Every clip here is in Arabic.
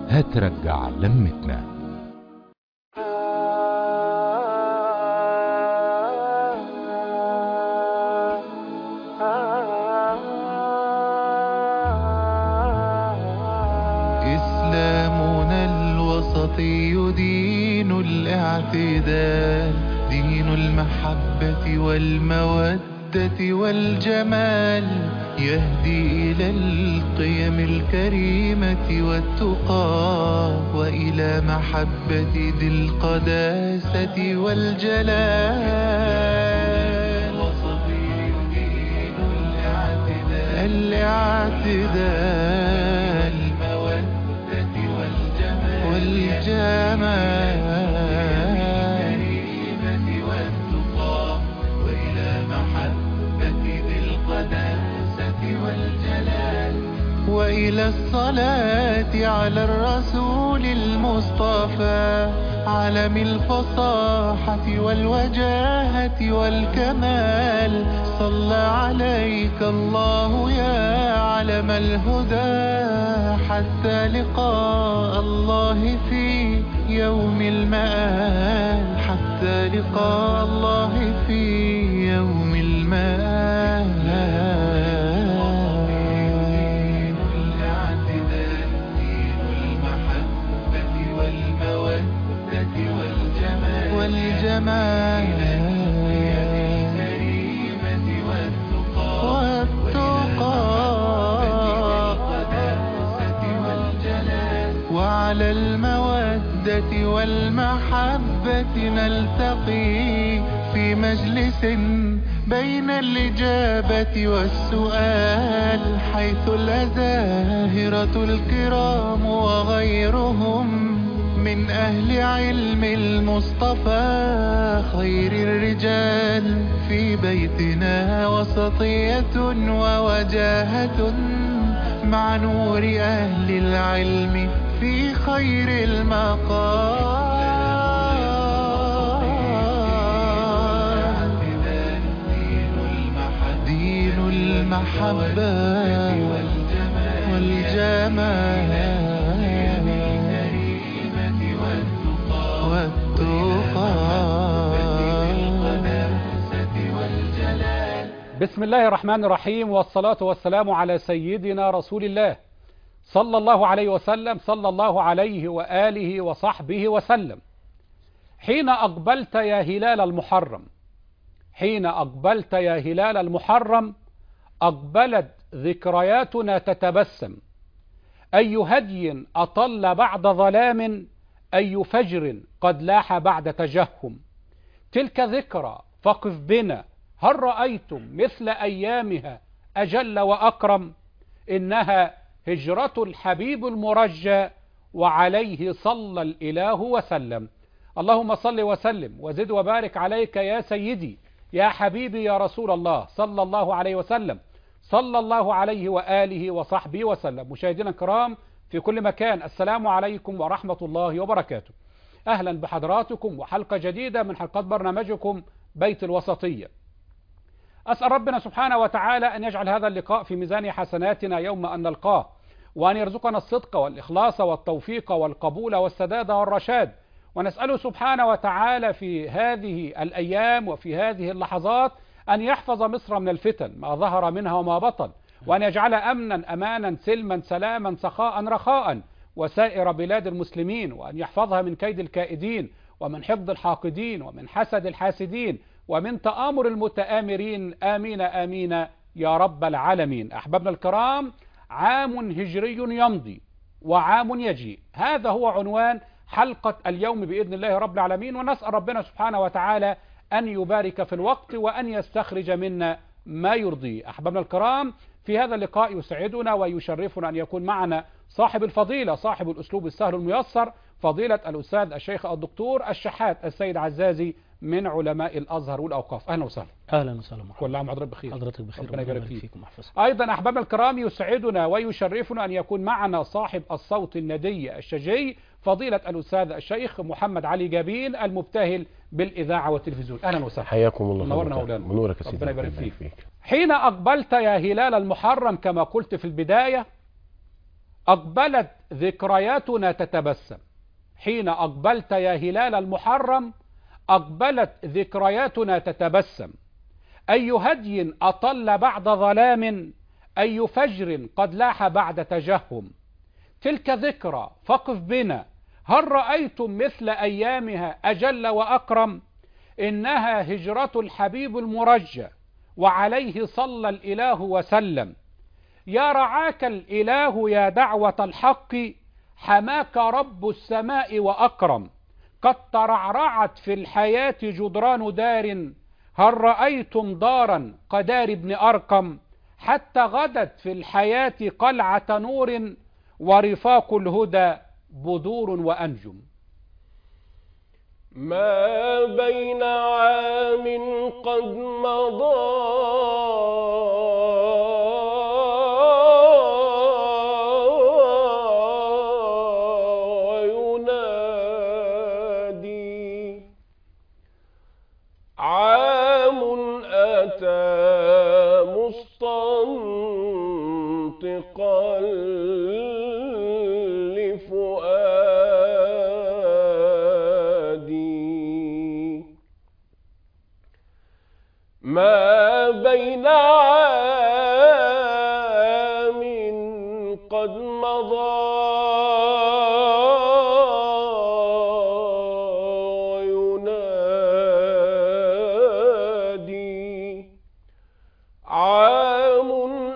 هترجع لمتنا. إسلامنا الوسطي دين الاعتدال، دين المحبة والمودة والجمال، يهدي إلى القيم الكريمة والتقى، وإلى محبة ذي القداسة والجلال. الوسطي دين الاعتدال والجمال الكريمة والتقى، وإلى محبة ذي القداسة والجلال، وإلى الصلاة على الرسول المصطفى، علم الفصاحة والوجاهة والكمال. صلى عليك الله يا علم الهدى، حتى لقاء الله في يوم المآل، حتى لقاء الله في يوم المآل. دين الاعتدال، دين المحبة والمودة والجمال الكريمة والتقى وعلى المودة والمحبة نلتقي في مجلس بين الإجابة والسؤال، حيث الأزاهرة الكرام وغيرهم من أهل علم المصطفى خير الرجال. في بيتنا وسطية ووجاهة، مع نور أهل العلم في خير المقام. دين المحبة والجمال بسم الله الرحمن الرحيم، والصلاة والسلام على سيدنا رسول الله صلى الله عليه وسلم، صلى الله عليه وآله وصحبه وسلم. حين أقبلت يا هلال المحرم، حين أقبلت يا هلال المحرم، أقبلت ذكرياتنا تتبسم. أي هدي أطل بعد ظلام، أي فجر قد لاح بعد تجهم. تلك ذكرى فقف بنا، هل رأيتم مثل أيامها أجل وأكرم؟ إنها هجرة الحبيب المرجى، وعليه صلى الإله وسلم. اللهم صل وسلم وزد وبارك عليك يا سيدي يا حبيبي يا رسول الله صلى الله عليه وسلم، صلى الله عليه وآله وصحبه وسلم. مشاهدينا الكرام في كل مكان، السلام عليكم ورحمة الله وبركاته. أهلا بحضراتكم وحلقة جديدة من حلقات برنامجكم بيت الوسطية. أسأل ربنا سبحانه وتعالى أن يجعل هذا اللقاء في ميزان حسناتنا يوم أن نلقاه، وأن يرزقنا الصدق والإخلاص والتوفيق والقبول والسداد والرشاد. ونسأله سبحانه وتعالى في هذه الأيام وفي هذه اللحظات أن يحفظ مصر من الفتن ما ظهر منها وما بطن، وأن يجعل أمنا أمانا سلما سلاما سخاء رخاء وسائر بلاد المسلمين، وأن يحفظها من كيد الكائدين ومن حقد الحاقدين ومن حسد الحاسدين ومن تآمر المتآمرين، آمين آمين يا رب العالمين. أحبابنا الكرام، عام هجري يمضي وعام يجيء، هذا هو عنوان حلقة اليوم بإذن الله رب العالمين. ونسأل ربنا سبحانه وتعالى أن يبارك في الوقت وأن يستخرج منا ما يرضيه. أحبابنا الكرام، في هذا اللقاء يسعدنا ويشرفنا أن يكون معنا صاحب الفضيلة، صاحب الأسلوب السهل الميسر، فضيلة الأستاذ الشيخ الدكتور الشحات السيد عزازي من علماء الأزهر والأوقاف. أهلا وسهلا. اهلا وسهلا مرحبا. كل عام وحضرتك بخير. حضرتك بخير، ربنا يبارك فيك. ويحفظك. أيضا أحبابنا الكرام، يسعدنا ويشرفنا أن يكون معنا صاحب الصوت الندي الشجي، فضيلة الأستاذ الشيخ محمد علي جابين المبتهل بالإذاعة والتلفزيون. أهلا وسهلا. حياكم الله. نورنا مولانا. منورك يا سيدي. ربنا يبارك فيك. حين أقبلت يا هلال المحرم، كما قلت في البداية، أقبلت ذكرياتنا تتبسم. حين أقبلت يا هلال المحرم أقبلت ذكرياتنا تتبسم. أي هدي أطل بعد ظلام، أي فجر قد لاح بعد تجهم. تلك ذكرى فقف بنا، هل رأيتم مثل أيامها أجل وأكرم؟ إنها هجرة الحبيب المرجى، وعليه صلى الإله وسلم. يا رعاك الإله يا دعوة الحق، حماك رب السماء وأكرم. قد ترعرعت في الحياة جدران دار، هل رأيتم دارا كدار ابن أرقم؟ حتى غدت في الحياة قلعة نور، ورفاق الهدى بدور وأنجم. ما بين عام قد مضى وينادي، عام أتى مستنطقا لفؤادي. ما بين عام قد مضى وينادي، عام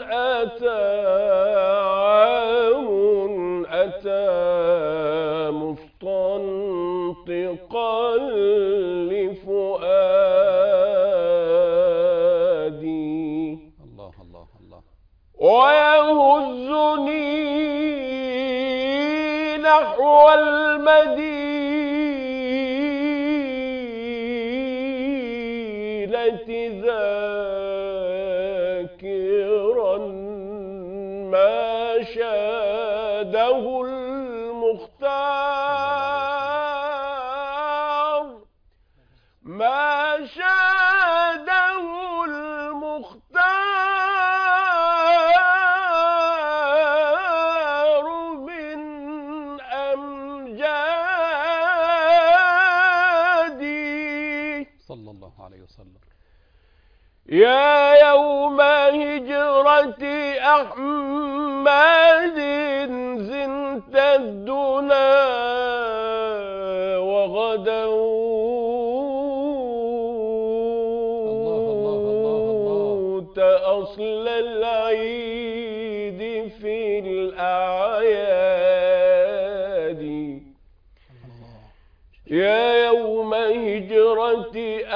أتى مستنطقا لفؤادي. الله الله الله. ويهزني نحو المدينة ذاكرا ما شاده المختار، ما شاده المختار من أمجادي. صلى الله عليه وسلم. يا يوم هجرة أحمد زنت الدنا وغدوت أصل العيد في الأعياد. يا يوم هجرة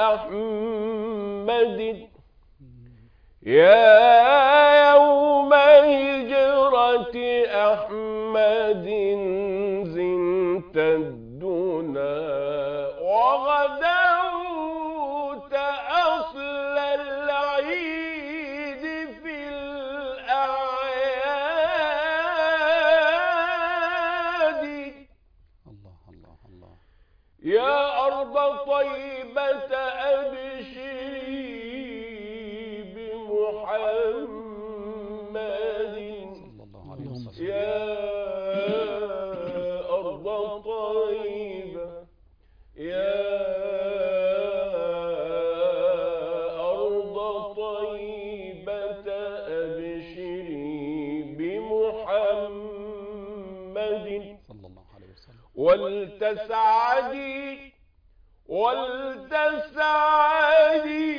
أحمد، يا يوم هجرة أحمد زنت الدنا وغدوت أصل العيد في الأعياد. الله الله الله. يا أرض طيبة أبشري بمحمد صلى الله عليه وسلم. يا أرض طيبة، يا أرض طيبة أبشري بمحمد صلى الله عليه وسلم. ولتسعدي ولتسعدي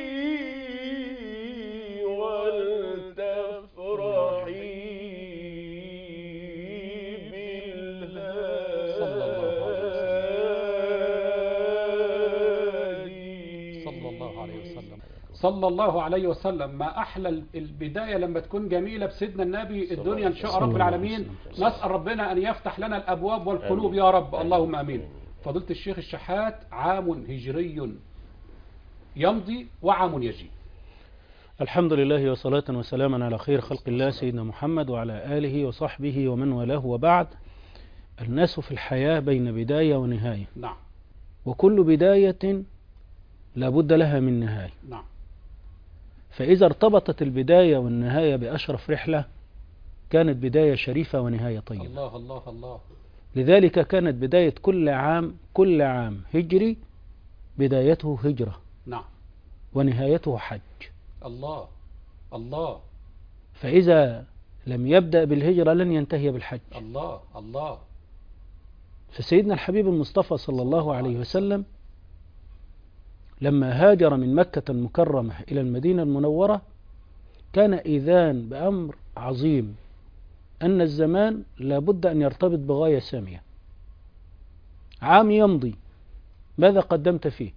ولتفرحي بالهادي. صلى الله عليه وسلم. صلى الله عليه وسلم. ما أحلى البداية لما تكون جميلة بسيدنا النبي. الدنيا إن شاء رب العالمين. نسأل ربنا أن يفتح لنا الأبواب والقلوب يا رب. اللهم آمين. فضيلة الشيخ الشحات، عام هجري يمضي وعام يجي. الحمد لله وصلاة وسلاما على خير خلق الله سيدنا محمد وعلى آله وصحبه ومن والاه، وبعد. الناس في الحياة بين بداية ونهاية. نعم. وكل بداية لابد لها من نهاية. نعم. فإذا ارتبطت البداية والنهاية بأشرف رحلة كانت بداية شريفة ونهاية طيبة. الله الله الله. لذلك كانت بداية كل عام هجري بدايته هجرة نعم. ونهايته حج. الله الله. فإذا لم يبدأ بالهجرة لن ينتهي بالحج. الله الله. فسيدنا الحبيب المصطفى صلى الله عليه وسلم لما هاجر من مكة المكرمة إلى المدينة المنورة كان إذان بأمر عظيم، أن الزمان لابد أن يرتبط بغاية سامية. عام يمضي، ماذا قدمت فيه؟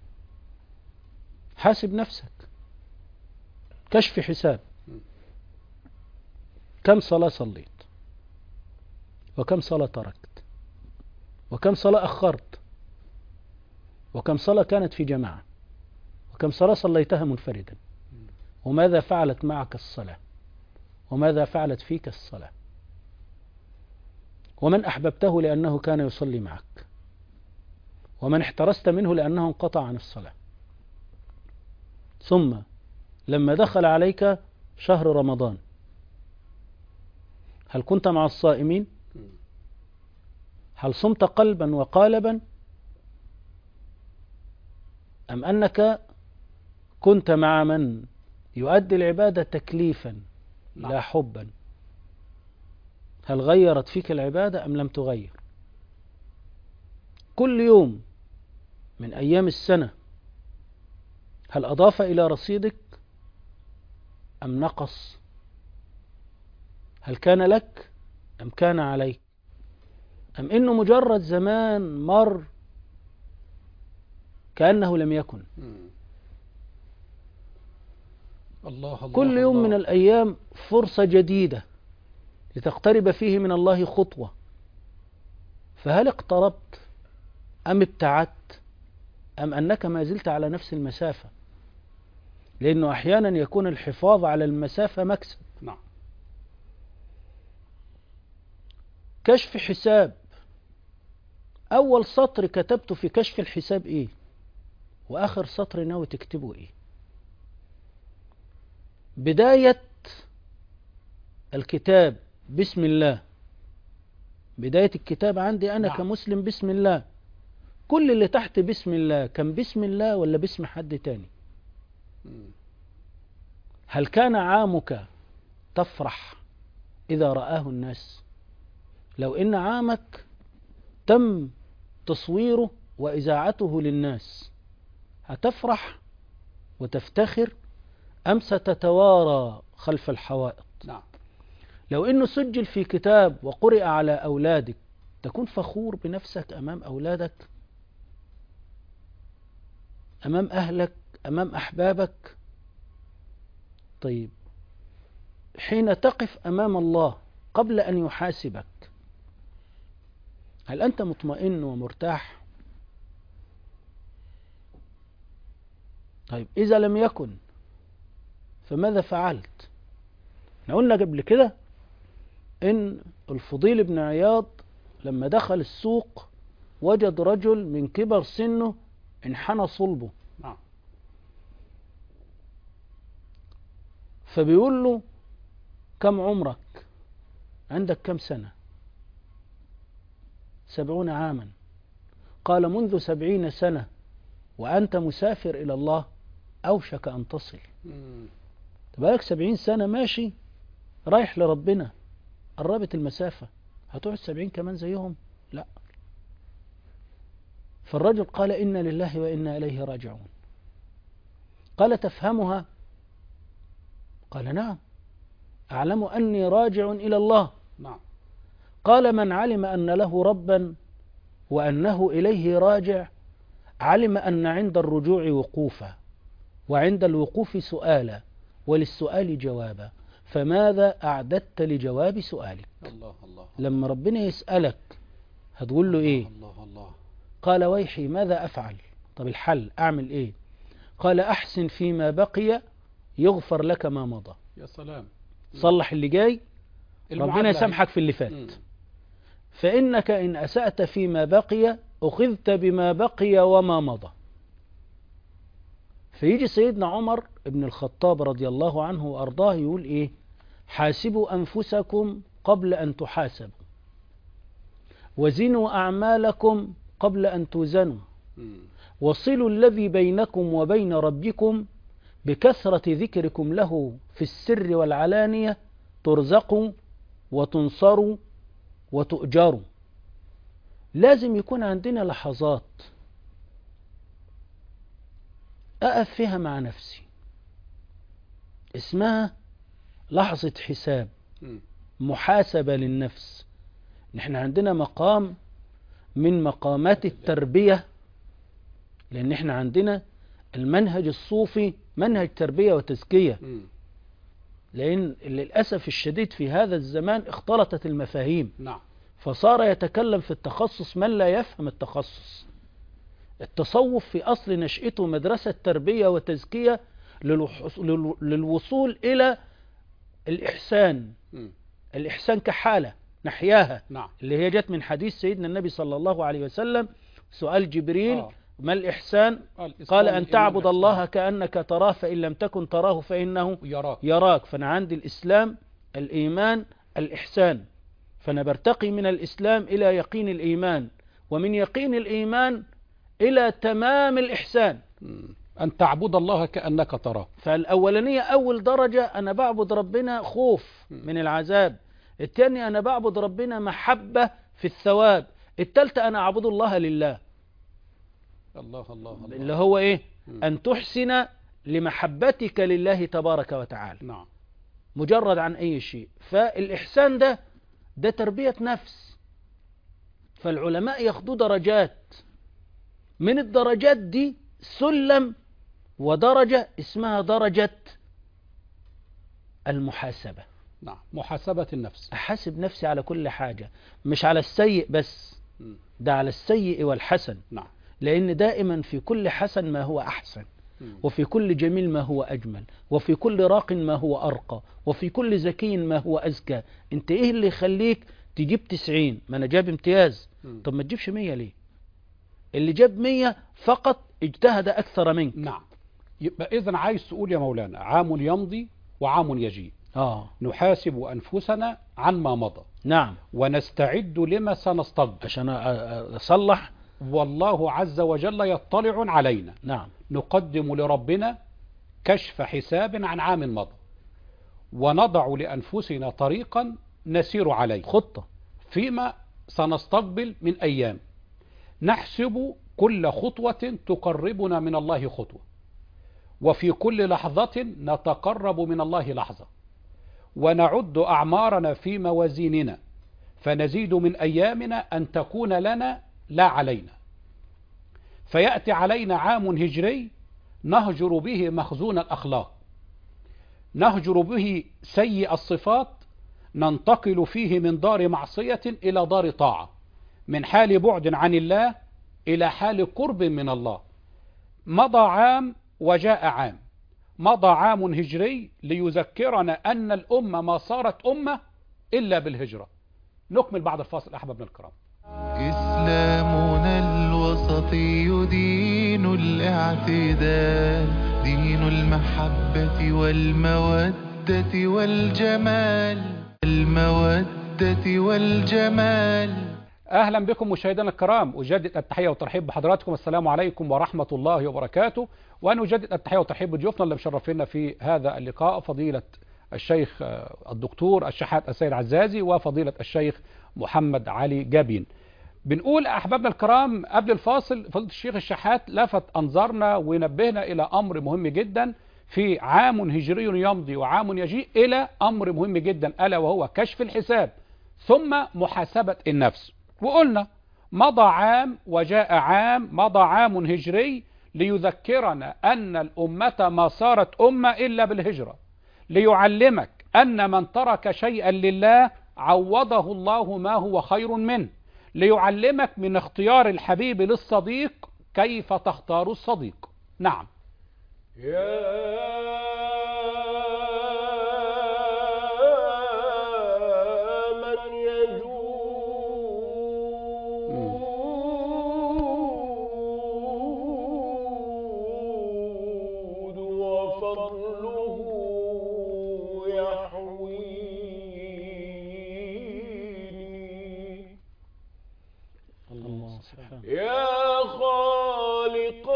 حاسب نفسك، كشف حساب. كم صلاة صليت؟ وكم صلاة تركت؟ وكم صلاة أخرت؟ وكم صلاة كانت في جماعة؟ وكم صلاة صليتها منفردا؟ وماذا فعلت معك الصلاة؟ وماذا فعلت فيك الصلاة؟ ومن أحببته لأنه كان يصلي معك؟ ومن احترست منه لأنه انقطع عن الصلاة؟ ثم لما دخل عليك شهر رمضان هل كنت مع الصائمين؟ هل صمت قلبا وقالبا؟ أم أنك كنت مع من يؤدي العبادة تكليفا لا حبا؟ هل غيرت فيك العبادة أم لم تغير؟ كل يوم من أيام السنة هل أضاف إلى رصيدك أم نقص؟ هل كان لك أم كان عليك؟ أم إنه مجرد زمان مر كأنه لم يكن؟ الله الله. كل يوم الله. من الأيام فرصة جديدة لتقترب فيه من الله خطوة. فهل اقتربت أم ابتعدت أم أنك ما زلت على نفس المسافة؟ لأنه أحيانا يكون الحفاظ على المسافة مكسب. نعم. كشف حساب، أول سطر كتبته في كشف الحساب إيه؟ وآخر سطر ناوي تكتبه إيه؟ بداية الكتاب بسم الله، بداية الكتاب عندي أنا كمسلم بسم الله. كل اللي تحت بسم الله كان بسم الله ولا باسم حد تاني؟ هل كان عامك تفرح إذا رآه الناس؟ لو إن عامك تم تصويره وإذاعته للناس هتفرح وتفتخر أم ستتوارى خلف الحوائط؟ نعم. لو إنه سجل في كتاب وقرئ على أولادك تكون فخور بنفسك أمام أولادك، أمام أهلك، أمام أحبابك. طيب حين تقف أمام الله قبل أن يحاسبك هل أنت مطمئن ومرتاح؟ طيب إذا لم يكن فماذا فعلت؟ احنا قلنا قبل كده إن الفضيل بن عياض لما دخل السوق وجد رجل من كبر سنه انحنى صلبه، فبيقول له كم عمرك؟ عندك كم سنة؟ 70 عاما. قال منذ 70 سنة وأنت مسافر إلى الله أوشك أن تصل. تبقالك 70 سنة ماشي رايح لربنا، قربت المسافة، هتقعد 70 كمان زيهم؟ لا. فالرجل قال إنا لله وإنا إليه راجعون. قال تفهمها؟ قال نعم، أعلم أني راجع إلى الله. نعم. قال من علم أن له ربا وأنه إليه راجع علم أن عند الرجوع وقوفا وعند الوقوف سؤالا وللسؤال جوابا، فماذا أعددت لجواب سؤالك؟ الله الله. لما ربنا يسألك هتقول له إيه؟ الله الله. قال ويحي ماذا أفعل؟ طب الحل أعمل إيه؟ قال أحسن فيما بقي يغفر لك ما مضى. يا سلام. صلح اللي جاي ربنا يسامحك في اللي فات. فإنك إن أسأت فيما بقي أخذت بما بقي وما مضى. فيجي سيدنا عمر بن الخطاب رضي الله عنه وأرضاه يقول إيه؟ حاسبوا أنفسكم قبل أن تحاسبوا، وزنوا أعمالكم قبل أن توزنوا، وصلوا الذي بينكم وبين ربكم بكثرة ذكركم له في السر والعلانية ترزقوا وتنصروا وتؤجروا. لازم يكون عندنا لحظات أقف فيها مع نفسي، اسمها لحظة حساب، محاسبة للنفس. نحن عندنا مقام من مقامات التربية، لأن احنا عندنا المنهج الصوفي منهج تربية وتزكية، لأن للأسف الشديد في هذا الزمان اختلطت المفاهيم، نعم. فصار يتكلم في التخصص من لا يفهم التخصص. التصوف في أصل نشأته مدرسة تربية وتزكية للوصول إلى الإحسان. الإحسان كحالة نحياها، نعم. اللي هي جت من حديث سيدنا النبي صلى الله عليه وسلم، سؤال جبريل ما الإحسان؟ قال أن تعبد الله كأنك تراه فإن لم تكن تراه فإنه يراك. فأنا عندي الإسلام، الإيمان، الإحسان، فأنا برتقي من الإسلام إلى يقين الإيمان، ومن يقين الإيمان إلى تمام الإحسان، أن تعبد الله كأنك تراه. فالأولانية أول درجة أنا بعبد ربنا خوف من العذاب، الثانية أنا بعبد ربنا محبة في الثواب، الثالثة أنا أعبد الله لله. الله الله الله. اللي هو إيه؟ أن تحسن لمحبتك لله تبارك وتعالى، نعم، مجرد عن أي شيء. فالإحسان ده تربية نفس. فالعلماء ياخدوا درجات، من الدرجات دي سلم ودرجة اسمها درجة المحاسبة. نعم، محاسبة النفس. أحاسب نفسي على كل حاجة، مش على السيء بس، ده على السيء والحسن. نعم. لأن دائما في كل حسن ما هو أحسن، وفي كل جميل ما هو أجمل، وفي كل راق ما هو أرقى، وفي كل ذكي ما هو أزكى. انت ايه اللي يخليك تجيب 90؟ ما انا جاب امتياز. طب ما تجيبش 100 ليه؟ اللي جاب 100 فقط اجتهد أكثر منك. نعم. يبقى إذن عايز تقول يا مولانا عام يمضي وعام يجي. نحاسب أنفسنا عن ما مضى. نعم. ونستعد لما سنستقبل عشان أصلح. والله عز وجل يطلع علينا. نعم. نقدم لربنا كشف حساب عن عام مضى، ونضع لأنفسنا طريقا نسير عليه، خطة فيما سنستقبل من أيام. نحسب كل خطوة تقربنا من الله خطوة، وفي كل لحظة نتقرب من الله لحظة، ونعد أعمارنا في موازيننا، فنزيد من أيامنا أن تكون لنا لا علينا. فيأتي علينا عام هجري نهجر به مخزون الأخلاق، نهجر به سيء الصفات، ننتقل فيه من دار معصية إلى دار طاعة، من حال بعد عن الله إلى حال قرب من الله. مضى عام وجاء عام، مضى عام هجري ليذكرنا أن الأمة ما صارت أمة إلا بالهجرة. نكمل بعد الفاصل أحبابنا الكرام. إسلامنا الوسطي دين الاعتدال، دين المحبة والمودة والجمال، المودة والجمال. أهلا بكم مشاهدينا الكرام، أجدد التحية والترحيب بحضراتكم. السلام عليكم ورحمة الله وبركاته. ونجدد التحية والترحيب بضيوفنا اللي مشرفينا في هذا اللقاء، فضيلة الشيخ الدكتور الشحات السيد عزازي وفضيلة الشيخ محمد علي جابين. بنقول أحبابنا الكرام قبل الفاصل فضيلة الشيخ الشحات لفت أنظارنا ونبهنا إلى أمر مهم جدا في عام هجري يمضي وعام يجيء، إلى أمر مهم جدا ألا وهو كشف الحساب ثم محاسبة النفس. وقلنا مضى عام وجاء عام، مضى عام هجري ليذكرنا أن الأمة ما صارت أمة إلا بالهجرة، ليعلمك أن من ترك شيئا لله عوضه الله ما هو خير منه، ليعلمك من اختيار الحبيب للصديق كيف تختار الصديق. نعم. وفضله يحوي الله سبحانه. يا خالق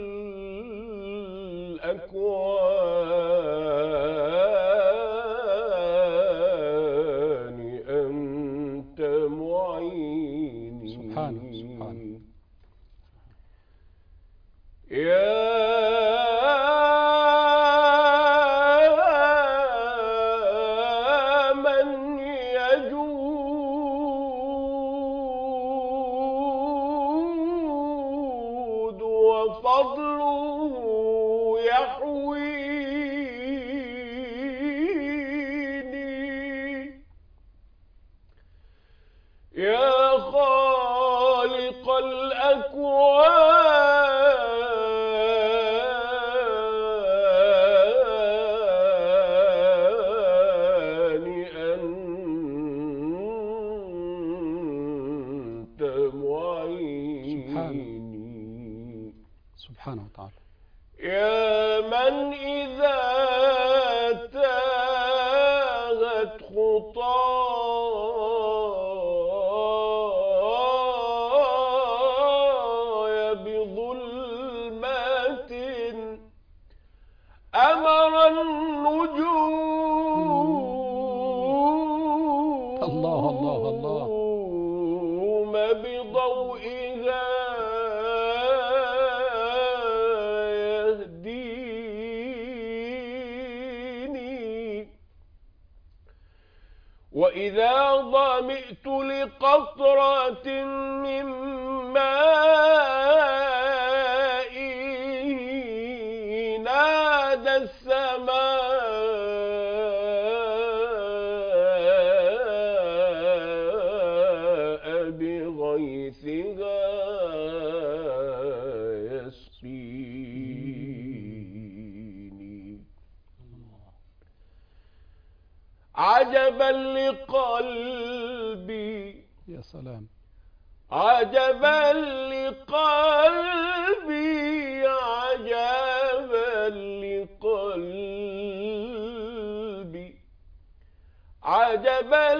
الأكوان أنت معيني. سبحانه سبحانه. يا من يجود وفضله يحويني. يا خالق الأكوان أنت معيني. سبحانه وتعالى. يا من إذا تاهت خطايا بظلمات أمر النجوم الله الله الله. بضوئها يهديني. وإذا ظمئت لقطرة من ماء نادى السماء بغيثها يسقيني. عجبا لقلبي، يا سلام. عجبا لقلبي، عجبا لقلبي، عجبا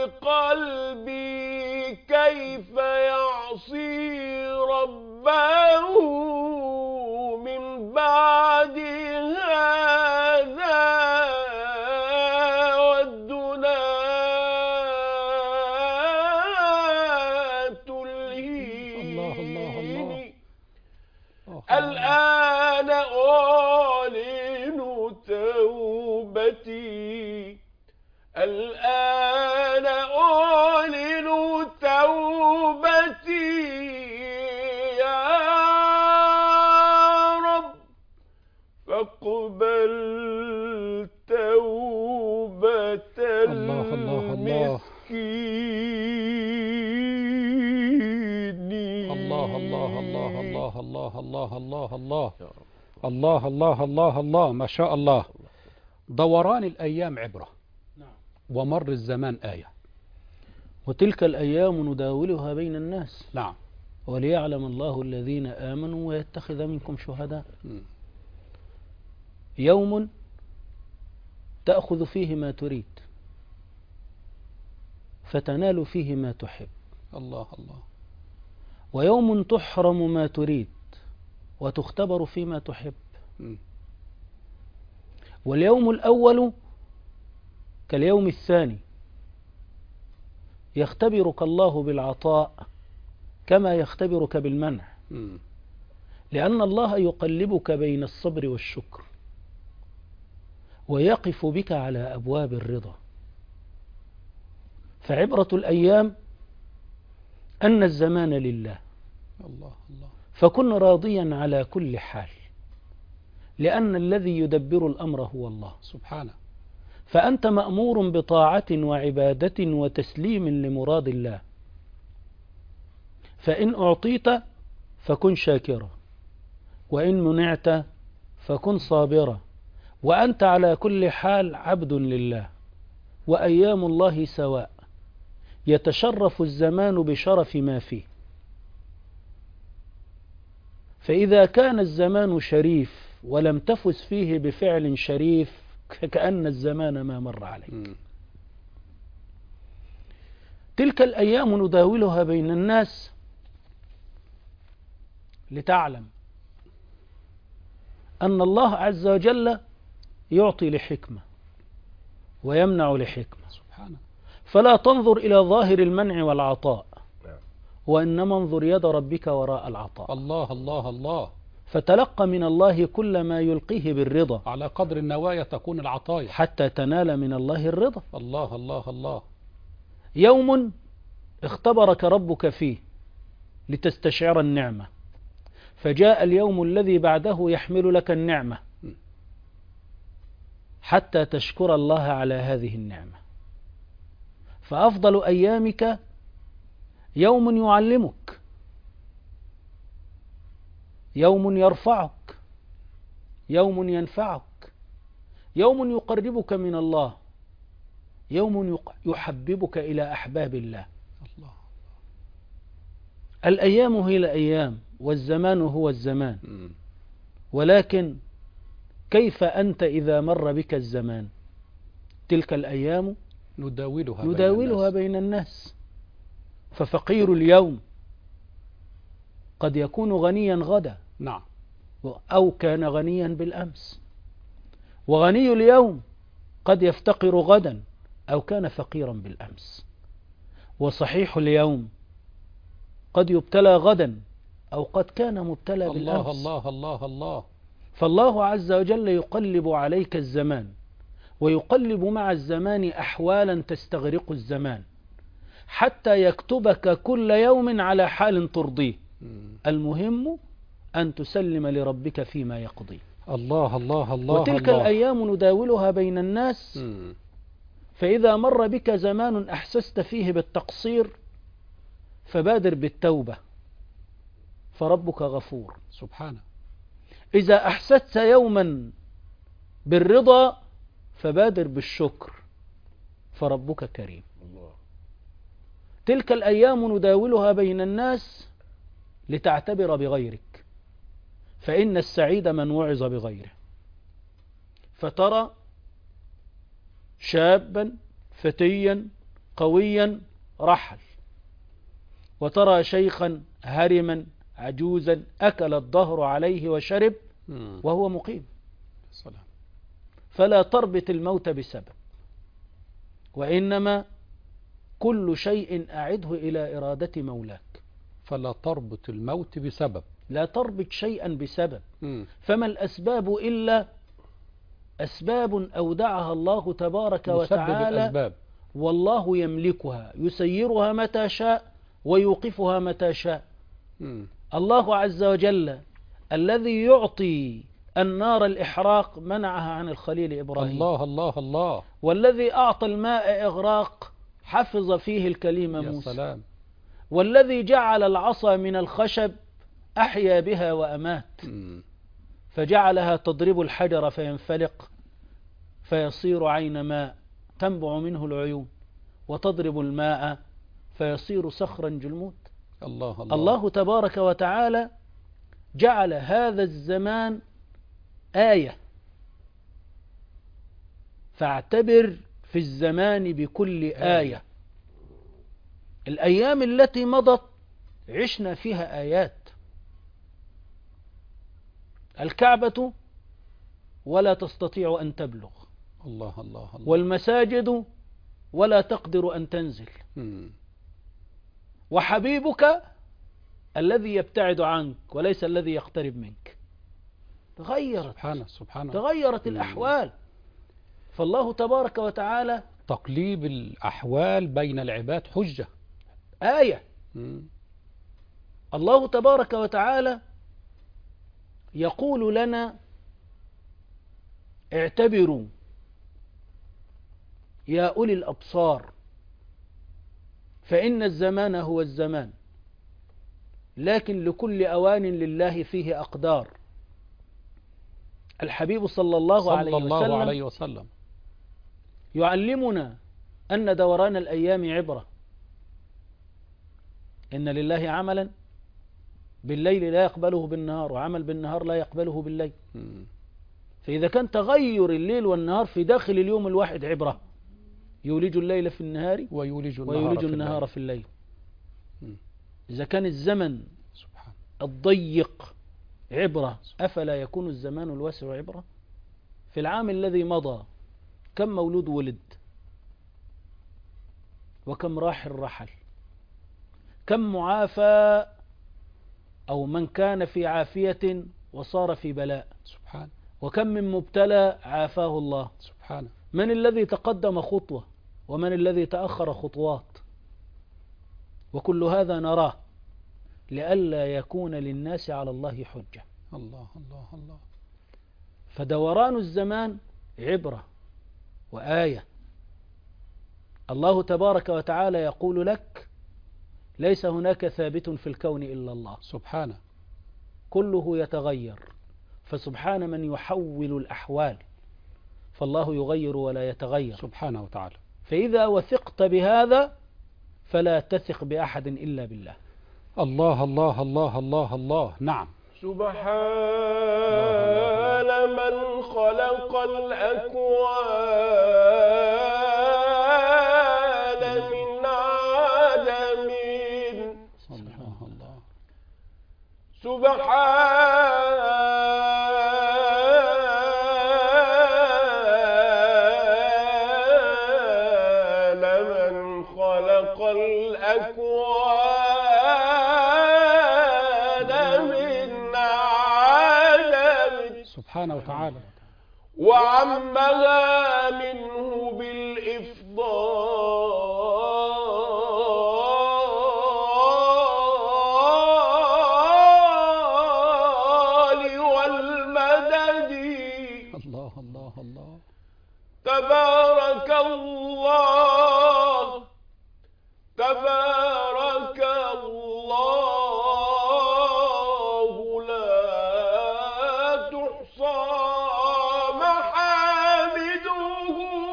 لقلبي كيف يعصي ربه من بعد هذا والدنا تلهيني. الآن أعلن توبتي، الآن أعلن توبتي يا رب، فاقبل توبة المسكين. الله الله الله الله الله الله الله الله الله الله الله الله. ما شاء الله. دوران الأيام عبرة، ومر الزمان آية. وتلك الأيام نداولها بين الناس. نعم. وليعلم الله الذين آمنوا ويتخذ منكم شهداء. يوم تأخذ فيه ما تريد فتنال فيه ما تحب. الله الله. ويوم تحرم ما تريد وتختبر فيما تحب. واليوم الأول كاليوم الثاني، يختبرك الله بالعطاء كما يختبرك بالمنع، لأن الله يقلبك بين الصبر والشكر، ويقف بك على أبواب الرضا. فعبرة الأيام أن الزمان لله، الله الله. فكن راضيا على كل حال، لأن الذي يدبر الأمر هو الله سبحانه. فأنت مأمور بطاعة وعبادة وتسليم لمراد الله. فإن أعطيت فكن شاكرا، وإن منعت فكن صابرا، وأنت على كل حال عبد لله. وأيام الله سواء، يتشرف الزمان بشرف ما فيه. فإذا كان الزمان شريف ولم تفز فيه بفعل شريف كأن الزمان ما مر عليك. تلك الأيام نداولها بين الناس لتعلم أن الله عز وجل يعطي لحكمة ويمنع لحكمة، سبحانه. فلا تنظر إلى ظاهر المنع والعطاء، وإنما انظر يد ربك وراء العطاء. الله الله الله. فتلقى من الله كل ما يلقيه بالرضا، على قدر النوايا تكون العطايا، حتى تنال من الله الرضا. الله الله الله. يوم اختبرك ربك فيه لتستشعر النعمة، فجاء اليوم الذي بعده يحمل لك النعمة حتى تشكر الله على هذه النعمة. فأفضل أيامك يوم يعلمك، يوم يرفعك، يوم ينفعك، يوم يقربك من الله، يوم يحببك إلى أحباب الله. الله. الأيام هي الأيام والزمان هو الزمان، ولكن كيف أنت إذا مر بك الزمان؟ تلك الأيام نداولها بين الناس. ففقير اليوم قد يكون غنيا غدا، نعم، أو كان غنيا بالأمس، وغني اليوم قد يفتقر غدا أو كان فقيرا بالأمس، وصحيح اليوم قد يبتلى غدا أو قد كان مبتلى بالأمس. الله الله الله. فالله عز وجل يقلب عليك الزمان، ويقلب مع الزمان أحوالا تستغرق الزمان، حتى يكتبك كل يوم على حال ترضيه. المهم أن تسلم لربك فيما يقضي. الله الله الله. وتلك الله. الأيام نداولها بين الناس، فإذا مر بك زمان أحسست فيه بالتقصير فبادر بالتوبة، فربك غفور سبحانه. إذا أحسست يوما بالرضا فبادر بالشكر، فربك كريم. تلك الأيام نداولها بين الناس لتعتبر بغيرك، فإن السعيد من وعظ بغيره. فترى شابا فتيا قويا رحل، وترى شيخا هرما عجوزا أكل الدهر عليه وشرب وهو مقيم. فلا تربط الموت بسبب، وإنما كل شيء أعده إلى إرادة مولاك. فلا تربط الموت بسبب، لا تربط شيئا بسبب. فما الأسباب إلا أسباب أودعها الله تبارك وتعالى، الأسباب. والله يملكها، يسيرها متى شاء ويوقفها متى شاء. الله عز وجل الذي يعطي النار الإحراق منعها عن الخليل إبراهيم. الله الله الله. والذي أعطى الماء إغراق حفظ فيه الكليم موسى. يا سلام. والذي جعل العصا من الخشب أحيا بها وأمات، فجعلها تضرب الحجر فينفلق فيصير عين ماء تنبع منه العيون، وتضرب الماء فيصير صخرا جلمود. الله الله. الله تبارك وتعالى جعل هذا الزمان آية، فاعتبر في الزمان بكل آية. الأيام التي مضت عشنا فيها آيات. الكعبة ولا تستطيع أن تبلغ، الله الله الله. والمساجد ولا تقدر أن تنزل، وحبيبك الذي يبتعد عنك وليس الذي يقترب منك. تغيرت سبحانه. تغيرت الأحوال. فالله تبارك وتعالى تقليب الأحوال بين العباد حجة، آية. الله تبارك وتعالى يقول لنا اعتبروا يا أولي الأبصار، فإن الزمان هو الزمان، لكن لكل أوان لله فيه أقدار. الحبيب صلى الله عليه وسلم يعلمنا أن دوران الأيام عبرة. إن لله عملا بالليل لا يقبله بالنهار، وعمل بالنهار لا يقبله بالليل. فإذا كان تغير الليل والنهار في داخل اليوم الواحد عبرة، يولج الليل في النهار ويولج النهار في الليل. إذا كان الزمن الضيق عبرة، أفلا يكون الزمان الواسع عبرة؟ في العام الذي مضى كم مولود ولد، وكم راحل رحل، كم معافى أو من كان في عافية وصار في بلاء، سبحان وكم من مبتلى عافاه الله. سبحانه. من الذي تقدم خطوة ومن الذي تأخر خطوات، وكل هذا نراه لئلا يكون للناس على الله حجة. الله الله الله. فدوران الزمان عبرة وآية. الله تبارك وتعالى يقول لك ليس هناك ثابت في الكون إلا الله سبحانه. كله يتغير، فسبحان من يحول الأحوال، فالله يغير ولا يتغير سبحانه وتعالى. فإذا وثقت بهذا فلا تثق بأحد إلا بالله. الله الله الله الله الله. نعم. سبحان من خلق الأكوان من عدم. الله الله. سبحان من خلق الأكوان من عدم سبحانه وتعالى. وعمها منه بالإفضال والمدد. الله الله الله. تبارك الله تبارك الله لا تحصى محامده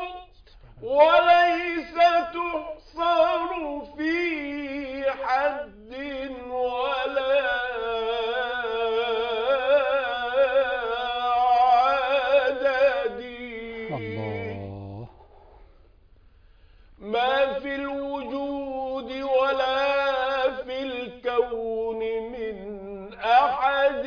وليس تحصر في حد ولا عدد. الله. ما في الوجود ولا في الكون من أحد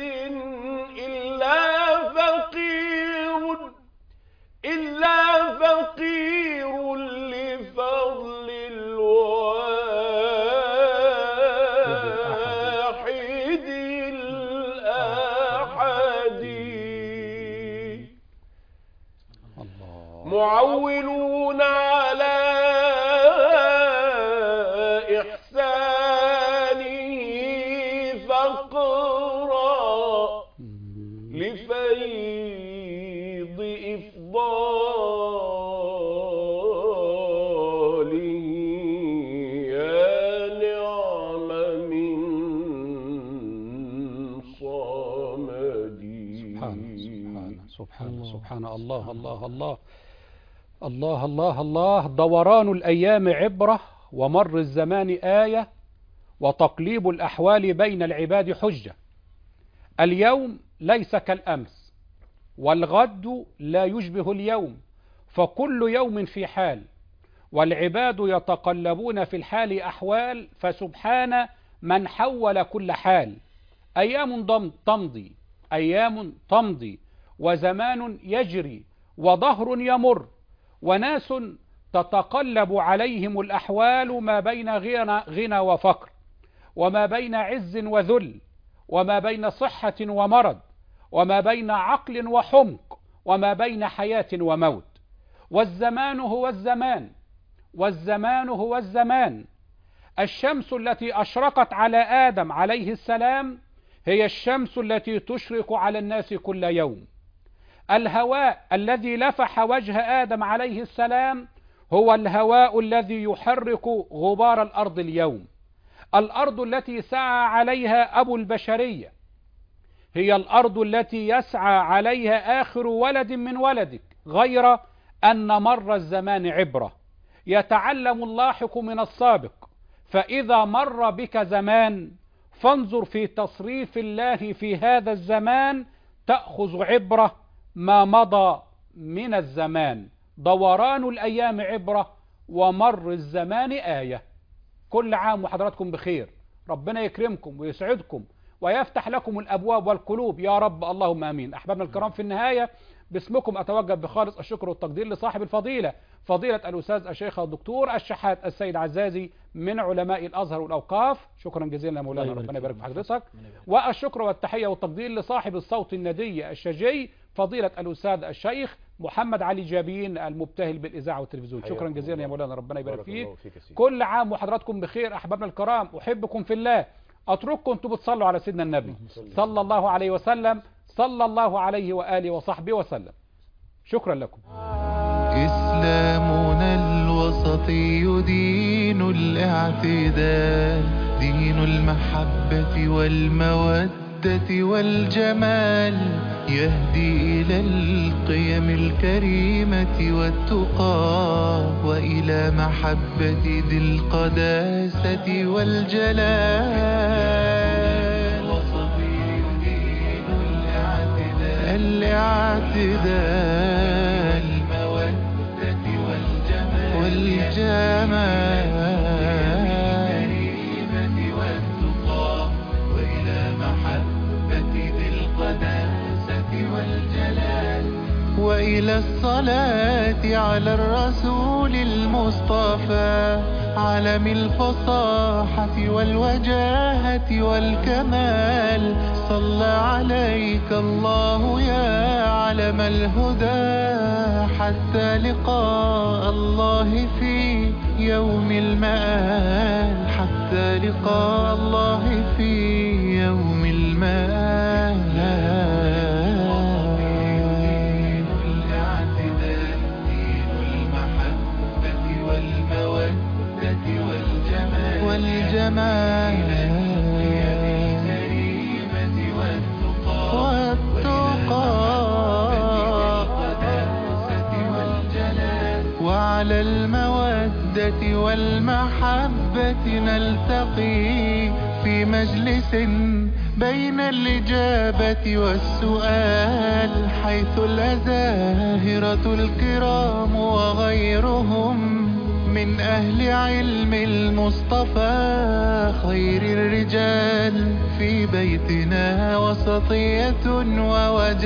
إلا فقير لفضل الواحد الأحد. معولون على إحسانه فقرا لفيض إفضاله يا نعم من صمدي. سبحانه سبحانه. الله الله الله الله الله الله. دوران الأيام عبرة، ومر الزمان آية، وتقليب الأحوال بين العباد حجة. اليوم ليس كالأمس، والغد لا يشبه اليوم، فكل يوم في حال، والعباد يتقلبون في الحال أحوال، فسبحان من حول كل حال. أيام تمضي، أيام تمضي، وزمان يجري، وظهر يمر، وناس تتقلب عليهم الأحوال ما بين غنى وفقر، وما بين عز وذل، وما بين صحة ومرض، وما بين عقل وحمق، وما بين حياة وموت. والزمان هو الزمان، والزمان هو الزمان. الشمس التي أشرقت على آدم عليه السلام هي الشمس التي تشرق على الناس كل يوم. الهواء الذي لفح وجه آدم عليه السلام هو الهواء الذي يحرك غبار الأرض اليوم. الأرض التي سعى عليها أبو البشرية هي الأرض التي يسعى عليها آخر ولد من ولدك، غير أن مر الزمان عبرة. يتعلم اللاحق من السابق، فإذا مر بك زمان فانظر في تصريف الله في هذا الزمان تأخذ عبرة ما مضى من الزمان. دوران الأيام عبرة، ومر الزمان آية. كل عام وحضراتكم بخير، ربنا يكرمكم ويسعدكم ويفتح لكم الأبواب والقلوب يا رب، اللهم آمين. أحبابنا الكرام، في النهاية باسمكم أتوجه بخالص الشكر والتقدير لصاحب الفضيلة فضيلة الأستاذ الشيخ الدكتور الشحات السيد عزازي من علماء الأزهر والأوقاف. شكرا جزيلا يا مولانا، ربنا يبارك في حضرتك. والشكر والتحية والتقدير لصاحب الصوت الندي الشجي فضيلة الأستاذ الشيخ محمد علي جابين المبتهل بالإذاعة والتلفزيون. شكرا جزيلا يا مولانا، ربنا يبارك فيك. كل عام وحضراتكم بخير. أحبابنا الكرام، أحبكم في الله، أترككم أنتم بتصلوا على سيدنا النبي صلى الله عليه وسلم، صلى الله عليه وآله وصحبه وسلم. شكرا لكم. إسلامنا الوسطي دين الاعتدال، دين المحبة والمودة والجمال، يهدي إلى القيم الكريمة والتقى، وإلى محبة ذي القداسة والجلال. الوسطي دين الاعتدال، المودة والجمال، الكريمة والتقى، وإلى محبة ذي القداسة والجلال، وإلى الصلاة على الرسول المصطفى، علم الفصاحة والوجاهة والكمال. صلى عليك الله يا علم الهدى، حتى لقاء الله في يوم المآل، حتى لقاء الله في يوم المآل. والجمال والتقى، وعلى المودة والمحبة نلتقي في مجلس بين الإجابة والسؤال، حيث الأزاهرة الكرام وغيرهم من أهل علم المصطفى خير الرجال، في بيتنا وسطية ووجه